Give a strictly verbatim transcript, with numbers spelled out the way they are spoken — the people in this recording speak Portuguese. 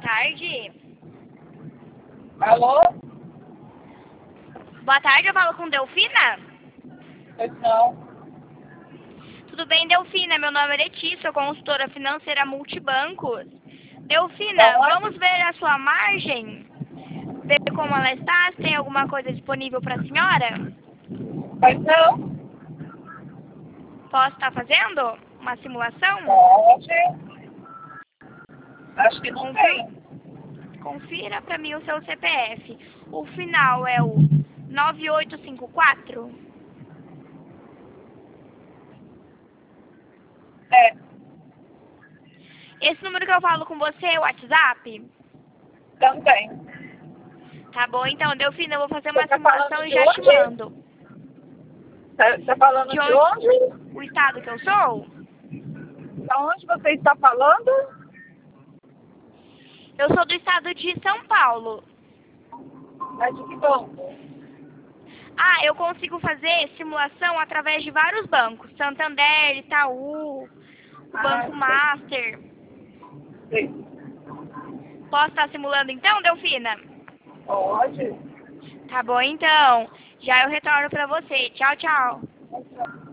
tarde. Alô? Boa tarde, eu falo com Delfina? Pois não. Tudo bem, Delfina? Meu nome é Letícia, sou consultora financeira multibancos. Delfina, Então, vamos ver a sua margem? Ver como ela está, se tem alguma coisa disponível para a senhora? Pois não. Posso estar fazendo uma simulação? Pode. Acho que não Confir... tem. Confira para mim o seu C P F. O final é o nove oito cinco quatro? É. Esse número que eu falo com você é o WhatsApp? Também. Tá bom, então, Delfina, eu vou fazer uma Você tá simulação falando e de já te onde? mando. Tá, tá falando De de onde? onde? O estado que eu sou? Da onde você está falando? Eu sou do estado de São Paulo. É de que banco? Ah, eu consigo fazer simulação através de vários bancos. Santander, Itaú, o Ah, Banco Master. sei. Posso estar simulando então, Delfina? Pode. Tá bom, então. Já eu retorno pra você. Tchau, tchau. Tchau.